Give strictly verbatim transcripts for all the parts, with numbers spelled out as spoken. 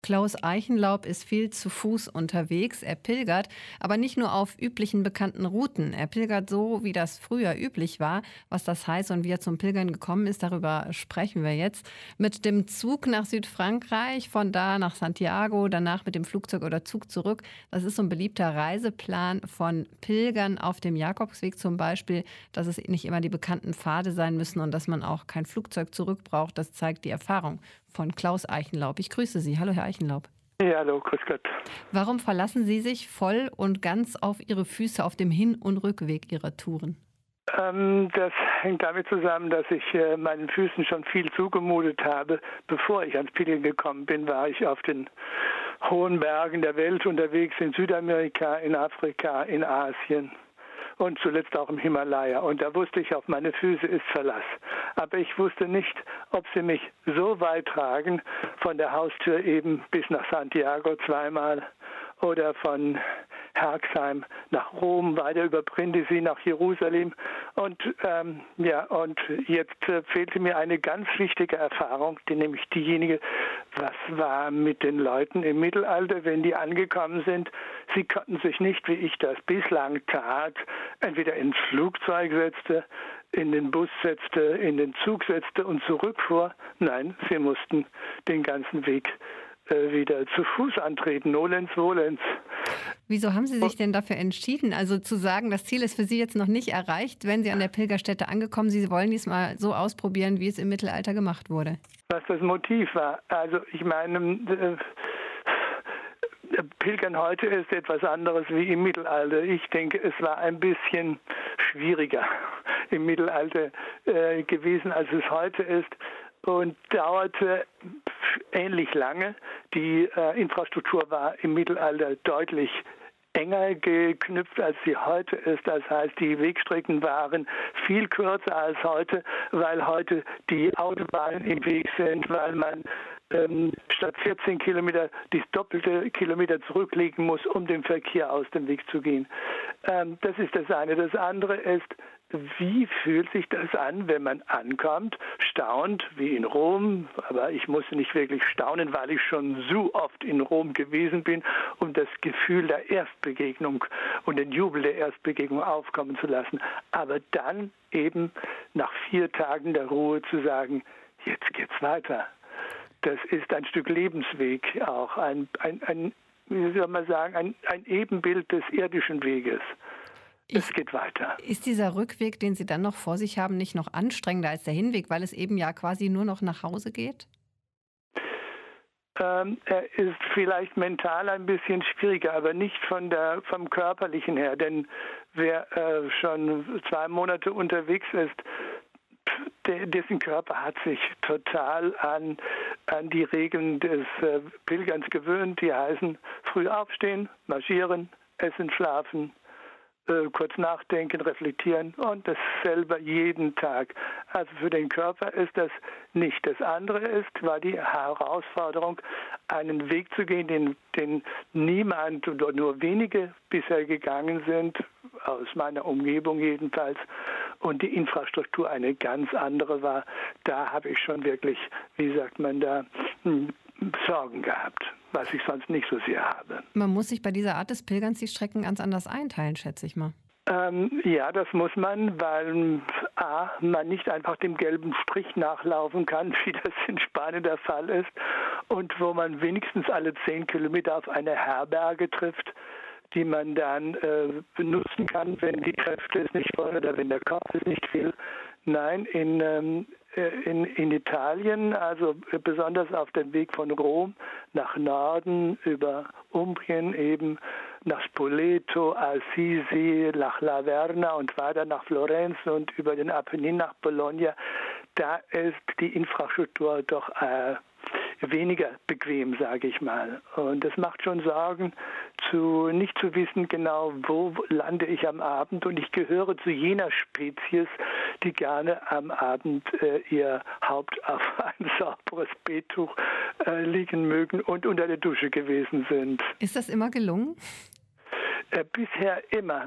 Klaus Eichenlaub ist viel zu Fuß unterwegs. Er pilgert, aber nicht nur auf üblichen bekannten Routen. Er pilgert so, wie das früher üblich war. Was das heißt und wie er zum Pilgern gekommen ist, darüber sprechen wir jetzt. Mit dem Zug nach Südfrankreich, von da nach Santiago, danach mit dem Flugzeug oder Zug zurück. Das ist so ein beliebter Reiseplan von Pilgern auf dem Jakobsweg zum Beispiel, dass es nicht immer die bekannten Pfade sein müssen und dass man auch kein Flugzeug zurück braucht. Das zeigt die Erfahrung von Klaus Eichenlaub. Ich grüße Sie. Hallo, Herr Eichenlaub. Ja, hallo, grüß Gott. Warum verlassen Sie sich voll und ganz auf Ihre Füße auf dem Hin- und Rückweg Ihrer Touren? Ähm, das hängt damit zusammen, dass ich äh, meinen Füßen schon viel zugemutet habe. Bevor ich ans Pilgern gekommen bin, war ich auf den hohen Bergen der Welt unterwegs, in Südamerika, in Afrika, in Asien und zuletzt auch im Himalaya. Und da wusste ich, auf meine Füße ist Verlass. Aber ich wusste nicht, ob sie mich so weit tragen, von der Haustür eben bis nach Santiago zweimal oder von Herxheim nach Rom, weiter über Brindisi nach Jerusalem. Und ähm, ja, und jetzt äh, fehlte mir eine ganz wichtige Erfahrung, die nämlich diejenige, was war mit den Leuten im Mittelalter, wenn die angekommen sind. Sie konnten sich nicht, wie ich das bislang tat, entweder ins Flugzeug setzte, in den Bus setzte, in den Zug setzte und zurückfuhr. Nein, sie mussten den ganzen Weg äh, wieder zu Fuß antreten, nolens volens. Wieso haben Sie sich denn dafür entschieden, also zu sagen, das Ziel ist für Sie jetzt noch nicht erreicht, wenn Sie an der Pilgerstätte angekommen sind, Sie wollen dies mal so ausprobieren, wie es im Mittelalter gemacht wurde? Was das Motiv war, also ich meine, äh, Pilgern heute ist etwas anderes wie im Mittelalter. Ich denke, es war ein bisschen schwieriger im Mittelalter äh, gewesen, als es heute ist und dauerte ähnlich lange. Die äh, Infrastruktur war im Mittelalter deutlich enger geknüpft, als sie heute ist. Das heißt, die Wegstrecken waren viel kürzer als heute, weil heute die Autobahnen im Weg sind, weil man ähm, statt vierzehn Kilometer das doppelte Kilometer zurücklegen muss, um dem Verkehr aus dem Weg zu gehen. Ähm, das ist das eine. Das andere ist, wie fühlt sich das an, wenn man ankommt, staunt, wie in Rom, aber ich musste nicht wirklich staunen, weil ich schon so oft in Rom gewesen bin, um das Gefühl der Erstbegegnung und den Jubel der Erstbegegnung aufkommen zu lassen. Aber dann eben nach vier Tagen der Ruhe zu sagen, jetzt geht's weiter. Das ist ein Stück Lebensweg auch, ein, ein, ein wie soll man sagen, ein, ein Ebenbild des irdischen Weges. Es geht weiter. Ist dieser Rückweg, den Sie dann noch vor sich haben, nicht noch anstrengender als der Hinweg, weil es eben ja quasi nur noch nach Hause geht? Ähm, er ist vielleicht mental ein bisschen schwieriger, aber nicht von der, vom Körperlichen her. Denn wer äh, schon zwei Monate unterwegs ist, der, dessen Körper hat sich total an, an die Regeln des äh, Pilgerns gewöhnt. Die heißen früh aufstehen, marschieren, essen, schlafen, kurz nachdenken, reflektieren und das selber jeden Tag. Also für den Körper ist das nicht. Das andere ist, war die Herausforderung, einen Weg zu gehen, den, den niemand oder nur wenige bisher gegangen sind, aus meiner Umgebung jedenfalls, und die Infrastruktur eine ganz andere war. Da habe ich schon wirklich, wie sagt man da, Sorgen gehabt, was ich sonst nicht so sehr habe. Man muss sich bei dieser Art des Pilgerns die Strecken ganz anders einteilen, schätze ich mal. Ähm, ja, das muss man, weil a, man nicht einfach dem gelben Strich nachlaufen kann, wie das in Spanien der Fall ist, und wo man wenigstens alle zehn Kilometer auf eine Herberge trifft, die man dann äh, benutzen kann, wenn die Kräfte es nicht wollen oder wenn der Kopf es nicht will. Nein, in, ähm, in, in Italien, also besonders auf dem Weg von Rom nach Norden über Umbrien eben nach Spoleto, Assisi, nach Laverna und weiter nach Florenz und über den Apennin nach Bologna, da ist die Infrastruktur doch äh, weniger bequem, sage ich mal. Und es macht schon Sorgen, zu nicht zu wissen genau, wo lande ich am Abend. Und ich gehöre zu jener Spezies, die gerne am Abend äh, ihr Haupt auf ein sauberes Betttuch äh, liegen mögen und unter der Dusche gewesen sind. Ist das immer gelungen? Äh, bisher immer.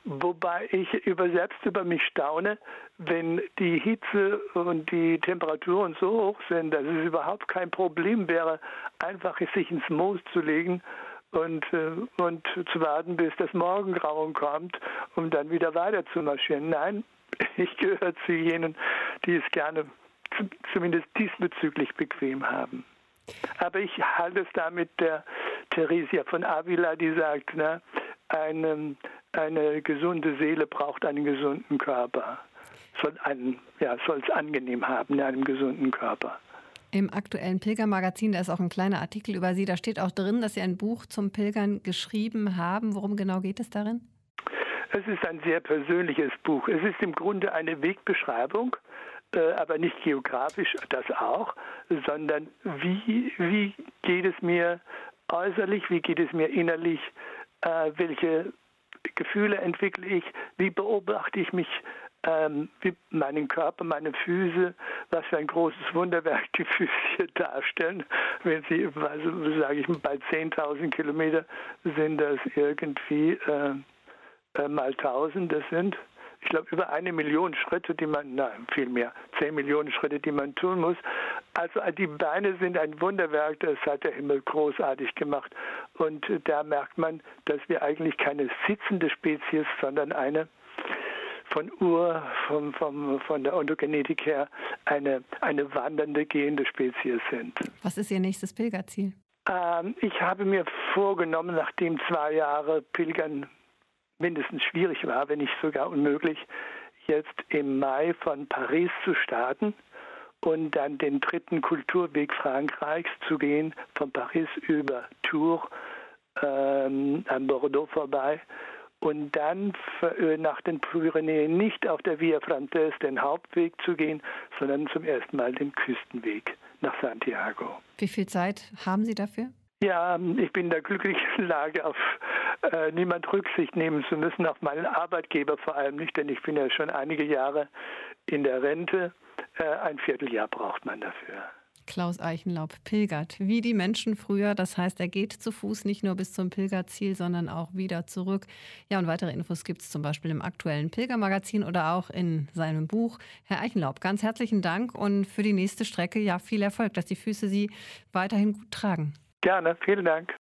Wobei ich über selbst über mich staune, wenn die Hitze und die Temperaturen so hoch sind, dass es überhaupt kein Problem wäre, einfach sich ins Moos zu legen und, äh, und zu warten, bis das Morgengrauen kommt, um dann wieder weiter zu marschieren. Nein, ich gehöre zu jenen, die es gerne zumindest diesbezüglich bequem haben. Aber ich halte es da mit der Theresia von Avila, die sagt, ne, eine, eine gesunde Seele braucht einen gesunden Körper. Soll einen, ja, soll es angenehm haben in einem gesunden Körper. Im aktuellen Pilgermagazin, da ist auch ein kleiner Artikel über Sie. Da steht auch drin, dass Sie ein Buch zum Pilgern geschrieben haben. Worum genau geht es darin? Es ist ein sehr persönliches Buch. Es ist im Grunde eine Wegbeschreibung, äh, aber nicht geografisch, das auch, sondern wie, wie geht es mir äußerlich, wie geht es mir innerlich, äh, welche Gefühle entwickle ich, wie beobachte ich mich, ähm, wie meinen Körper, meine Füße, was für ein großes Wunderwerk die Füße hier darstellen. Wenn sie, also sage ich mal, bei zehntausend Kilometer sind das irgendwie äh, äh, mal tausend, das sind, ich glaube, über eine Million Schritte, die man, nein, viel mehr, zehn Millionen Schritte, die man tun muss. Also die Beine sind ein Wunderwerk, das hat der Himmel großartig gemacht. Und da merkt man, dass wir eigentlich keine sitzende Spezies, sondern eine von Ur, vom, vom, von der Ontogenetik her, eine, eine wandernde, gehende Spezies sind. Was ist Ihr nächstes Pilgerziel? Ähm, ich habe mir vorgenommen, nachdem zwei Jahre Pilgern mindestens schwierig war, wenn nicht sogar unmöglich, jetzt im Mai von Paris zu starten und dann den dritten Kulturweg Frankreichs zu gehen, von Paris über Tours ähm, an Bordeaux vorbei und dann für, nach den Pyrenäen nicht auf der Via Frances den Hauptweg zu gehen, sondern zum ersten Mal den Küstenweg nach Santiago. Wie viel Zeit haben Sie dafür? Ja, ich bin in der glücklichen Lage, auf äh, niemand Rücksicht nehmen zu müssen, auf meinen Arbeitgeber vor allem nicht, denn ich bin ja schon einige Jahre in der Rente. Äh, ein Vierteljahr braucht man dafür. Klaus Eichenlaub pilgert, wie die Menschen früher. Das heißt, er geht zu Fuß nicht nur bis zum Pilgerziel, sondern auch wieder zurück. Ja, und weitere Infos gibt es zum Beispiel im aktuellen Pilgermagazin oder auch in seinem Buch. Herr Eichenlaub, ganz herzlichen Dank und für die nächste Strecke ja viel Erfolg, dass die Füße Sie weiterhin gut tragen. Gerne, vielen Dank.